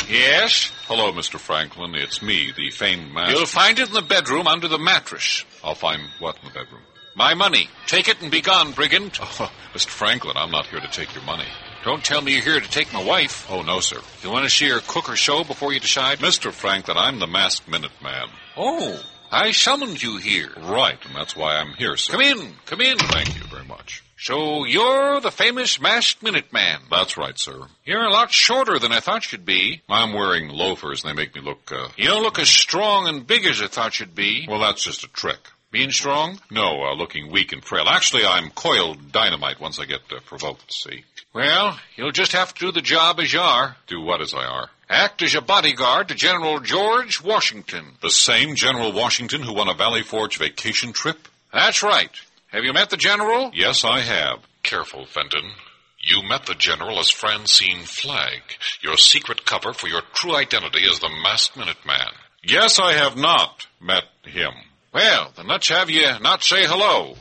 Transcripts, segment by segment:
Yes? Hello, Mr. Franklin. It's me, the famed master. You'll find it in the bedroom under the mattress. I'll find what in the bedroom? My money. Take it and be gone, brigand. Oh, Mr. Franklin, I'm not here to take your money. Don't tell me you're here to take my wife. Oh, no, sir. You want to see her cook or show before you decide? Mr. Franklin, I'm the masked Minuteman. Oh, I summoned you here. Right, and that's why I'm here, sir. Come in, come in. Thank you very much. So you're the famous masked Minuteman. That's right, sir. You're a lot shorter than I thought you'd be. I'm wearing loafers, and they make me look, You don't look as strong and big as I thought you'd be. Well, that's just a trick. Being strong? No, looking weak and frail. Actually, I'm coiled dynamite once I get provoked, see. Well, you'll just have to do the job as you are. Do what as I are? Act as a bodyguard to General George Washington. The same General Washington who won a Valley Forge vacation trip? That's right. Have you met the General? Yes, I have. Careful, Fenton. You met the General as Francine Flagg, your secret cover for your true identity as the Masked Minuteman. Yes, I have not met him. Well, then let's have you not say hello.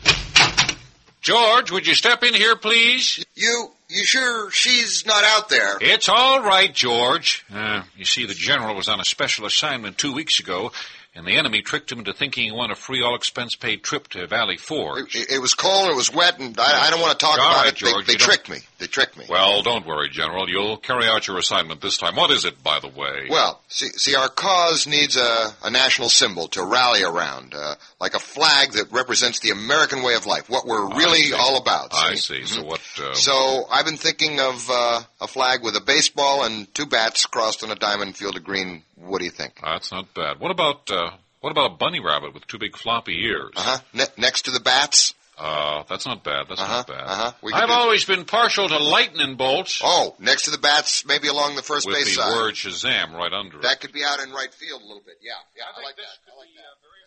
George, would you step in here, please? You sure she's not out there? It's all right, George. You see, the General was on a special assignment 2 weeks ago, and the enemy tricked him into thinking he won a free all-expense-paid trip to Valley Forge. It was cold, it was wet, and I don't want to talk about it. George, they tricked me. They tricked me. Well, don't worry, General. You'll carry out your assignment this time. What is it, by the way? Well, see, our cause needs a national symbol to rally around, like a flag that represents the American way of life, what we're really all about. See? I see. So what... So I've been thinking of a flag with a baseball and 2 bats crossed on a diamond field of green. What do you think? That's not bad. What about a bunny rabbit with 2 big floppy ears? Next to the bats? That's not bad. That's not bad. I've always been partial to lightning bolts. Oh, next to the bats, maybe along the first base side. With the word Shazam right under it. That could be out in right field a little bit. Yeah, I like that. I like that.